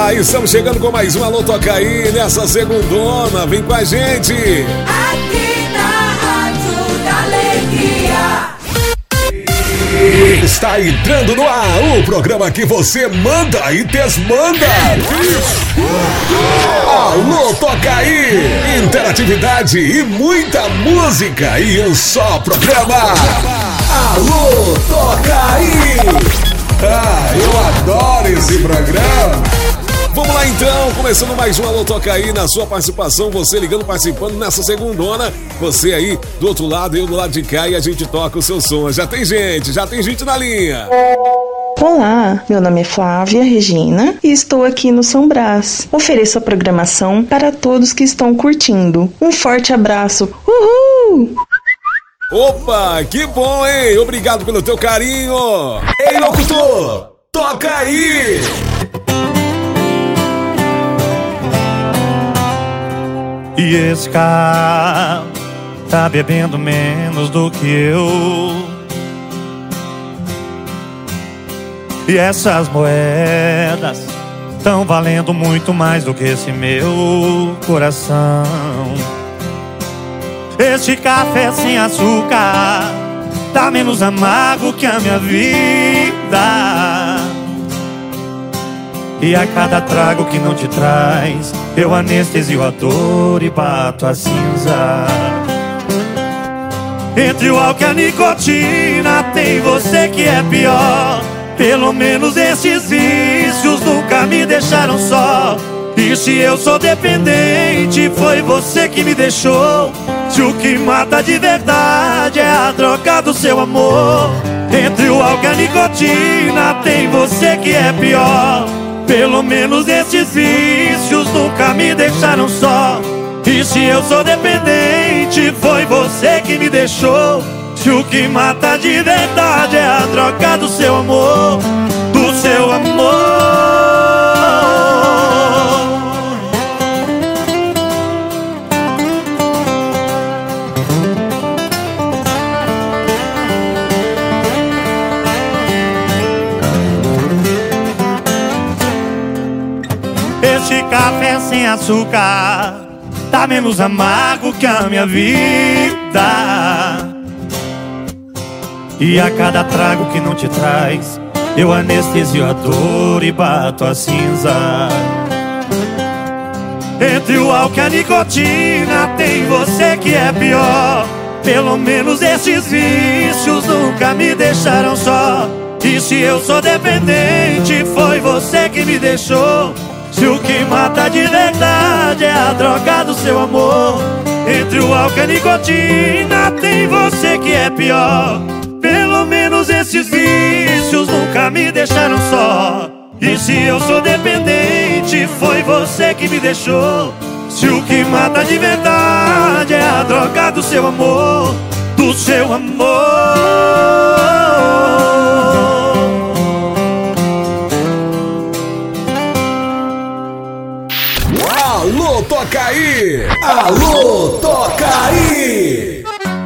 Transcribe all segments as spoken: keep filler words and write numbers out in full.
Ah, estamos chegando com mais um Alô Toca Aí nessa segundona. Vem com a gente. Aqui na Rádio da Alegria. Está entrando no ar o programa que você manda e desmanda. Alô Toca Aí. Interatividade e muita música e um só programa. Alô Toca Aí. Ah, eu adoro esse programa. Vamos lá então, começando mais um Alô Toca Aí, na sua participação, você ligando, participando nessa segundona, você aí do outro lado, eu do lado de cá, e a gente toca o seu som. Já tem gente, já tem gente na linha. Olá, meu nome é Flávia Regina e estou aqui no São Brás. Ofereço a programação para todos que estão curtindo. Um forte abraço. Uhul! Opa, que bom, hein? Obrigado pelo teu carinho. Ei, locutor, toca aí! E esse cara tá bebendo menos do que eu. E essas moedas tão valendo muito mais do que esse meu coração. Este café sem açúcar tá menos amargo que a minha vida. E a cada trago que não te traz, eu anestesio a dor e bato a cinza. Entre o álcool e a nicotina, tem você que é pior. Pelo menos esses vícios nunca me deixaram só. E se eu sou dependente, foi você que me deixou. Se o que mata de verdade é a droga do seu amor. Entre o álcool e a nicotina, tem você que é pior. Pelo menos esses vícios nunca me deixaram só. E se eu sou dependente, foi você que me deixou. Se o que mata de verdade é a droga do seu amor, do seu amor. Este café sem açúcar tá menos amargo que a minha vida. E a cada trago que não te traz, eu anestesio a dor e bato a cinza. Entre o álcool e a nicotina, tem você que é pior. Pelo menos esses vícios nunca me deixaram só. E se eu sou dependente, foi você que me deixou. Se o que mata de verdade é a droga do seu amor. Entre o álcool e a nicotina, tem você que é pior. Pelo menos esses vícios nunca me deixaram só. E se eu sou dependente, foi você que me deixou. Se o que mata de verdade é a droga do seu amor, do seu amor. Alô, toca aí! Alô, toca aí!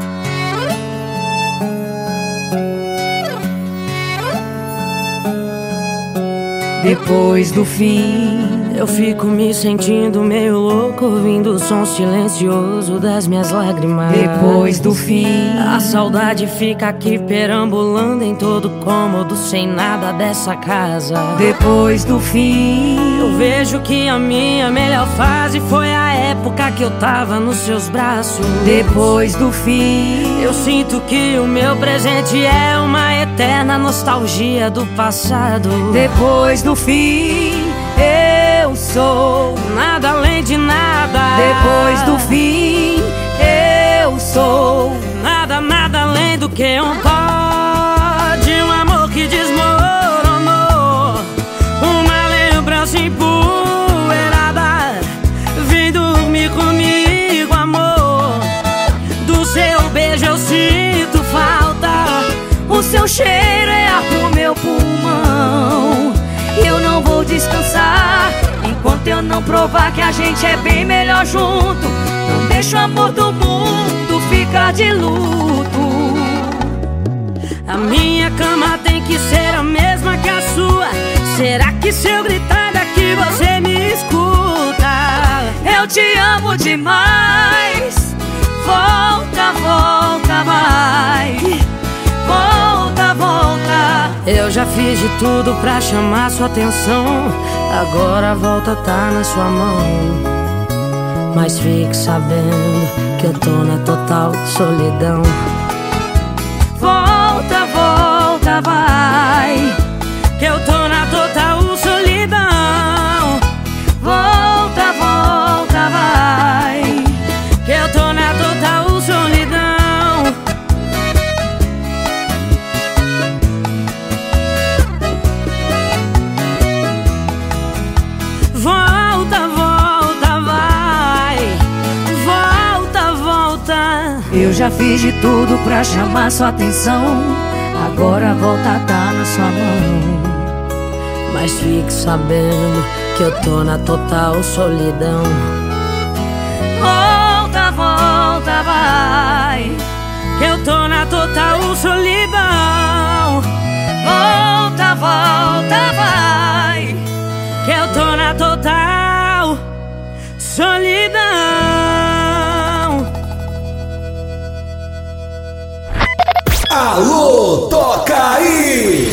Depois do fim, eu fico me sentindo meio louco, ouvindo o som silencioso das minhas lágrimas. Depois do fim, a saudade fica aqui perambulando em todo cômodo, sem nada dessa casa. Depois do fim, eu vejo que a minha melhor fase foi a época que eu tava nos seus braços. Depois do fim, eu sinto que o meu presente é uma eterna nostalgia do passado. Depois do fim, eu sou nada além de nada. Depois do fim, eu sou nada, nada além do que um pó de um amor que desmoronou. Uma lembrança empoeirada. Vem dormir comigo, amor. Do seu beijo eu sinto falta. O seu cheiro é ar pro meu pulmão. Eu não vou descansar enquanto eu não provar que a gente é bem melhor junto. Não deixa o amor do mundo ficar de luto. A minha cama tem que ser a mesma que a sua. Será que se eu gritar daqui se você me escuta. Eu te amo demais. Volta, volta, vai. Volta, volta. Eu já fiz de tudo pra chamar sua atenção. Agora a volta tá na sua mão. Mas fique sabendo que eu tô na total solidão. Volta, volta, vai. Que eu tô na total solidão. Volta, volta, vai. Que eu tô na total solidão. Volta, volta, vai. Volta, volta. Eu já fiz de tudo pra chamar sua atenção. Agora a volta tá na sua mão. Mas fique sabendo que eu tô na total solidão. Volta, volta, vai. Que eu tô na total solidão. Volta, volta, vai. Que eu tô na total solidão. Alô, toca aí!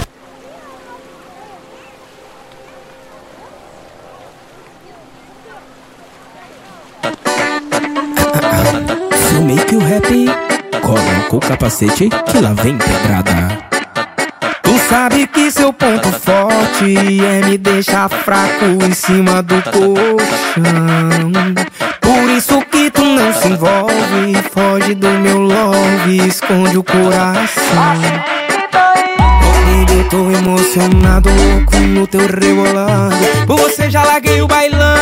Filmei que o rap coloca o capacete que lá vem pedrada. Tu sabe que seu ponto forte é me deixar fraco em cima do colchão. Por isso que tu não se envolve, foge do meu love, esconde o coração. Baby, eu tô emocionado, louco no teu rebolado. Por você já larguei o bailão.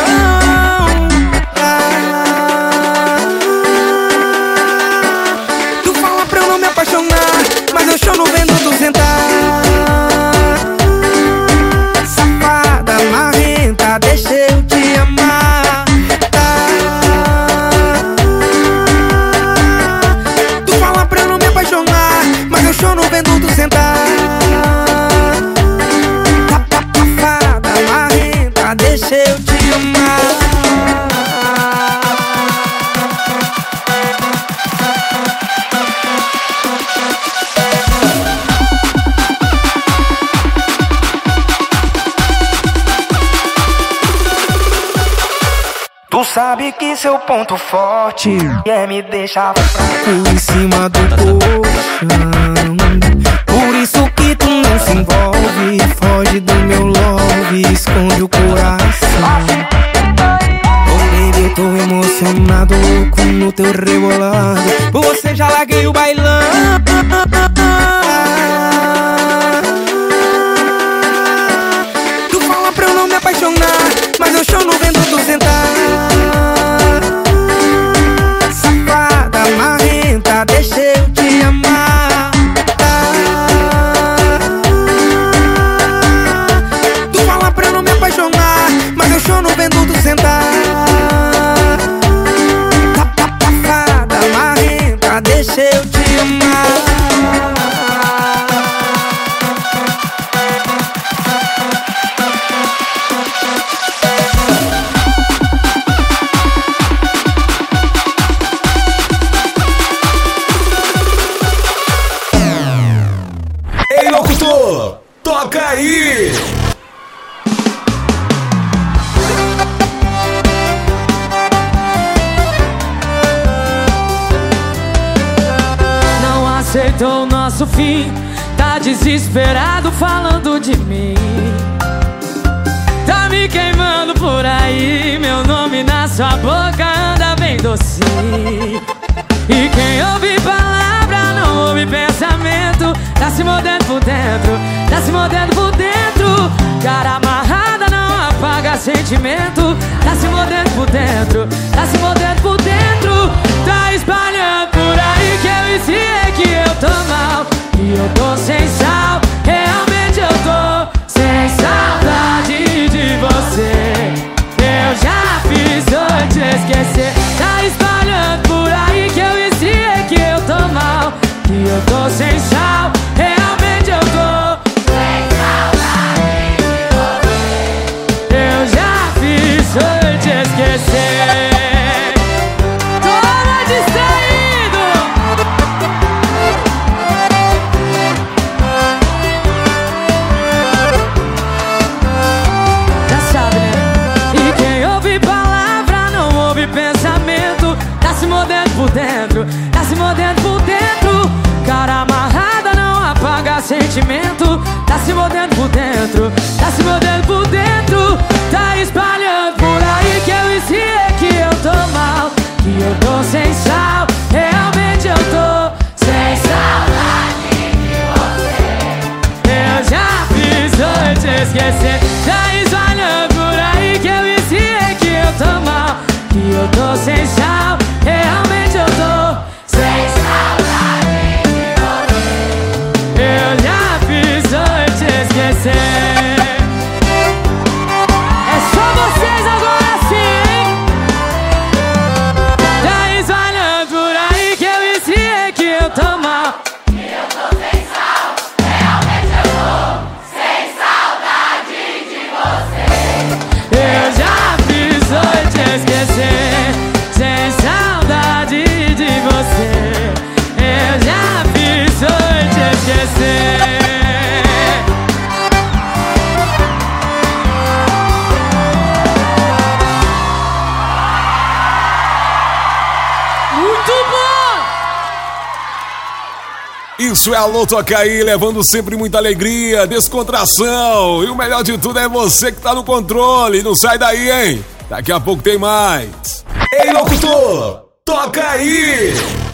Tu fala pra eu não me apaixonar, mas eu choro vendo tu sentar. Safada, marrenta, deixa eu te amar. Tu fala pra eu não me apaixonar, mas eu choro vendo tu sentar. Safada, marrenta, deixa eu te amar. Tu sabe que seu ponto forte é me deixar fraco em cima do colchão. Por isso que tu não se envolve, foge do meu love, esconde o coração. Oh baby, eu tô emocionado, louco no teu rebolado. Por você já larguei o bailão. Tu fala pra eu não me apaixonar, mas eu choro vendo tu sentar. Safada, marrenta, deixa eu te amar. Tu fala pra eu não me apaixonar, mas eu choro vendo tu sentar. Safada, marrenta, deixa eu te amar. Ei, locutor, toca aí! Não aceitou o nosso fim, tá desesperado falando de mim. Tá me queimando por aí, meu nome na sua boca anda bem docinho. E quem ouve palavra não ouve pensamento. Tá se mordendo por dentro, tá se mordendo por dentro. Cara amarrada não apaga sentimento. Tá se mordendo por dentro, tá se mordendo por dentro. Tá espalhando por aí que eu ensinei que eu tô mal. E eu tô sem sal, realmente eu tô sem saudade de você. Eu já fiz hoje esquecer. Tá espalhando por aí que eu ensinei que eu tô mal. E eu tô sem sal, realmente eu tô sem saudade de você. Eu sentimento, tá se mordendo por dentro, tá se mordendo por dentro, tá espalhando por aí que eu ensinei que eu tô mal, que eu tô sem sal, realmente eu tô sem saudade de você. Eu já fiz hoje esquecer, tá espalhando por aí que eu ensinei que eu tô mal, que eu tô sem sal, realmente eu tô sem saudade de você. Eu já fiz hoje te esquecer. É só vocês agora sim, hein? Tá espalhando por aí que eu ensinei que eu tô mal, que eu tô sem sal, realmente eu tô sem saudade de você. Eu já fiz hoje te esquecer, sem saudade de você. Eu já fiz hoje te esquecer. Muito bom! Isso é Alô Toca Aí, levando sempre muita alegria, descontração. E o melhor de tudo é você que tá no controle. Não sai daí, hein? Daqui a pouco tem mais. Ei, locutor, toca aí!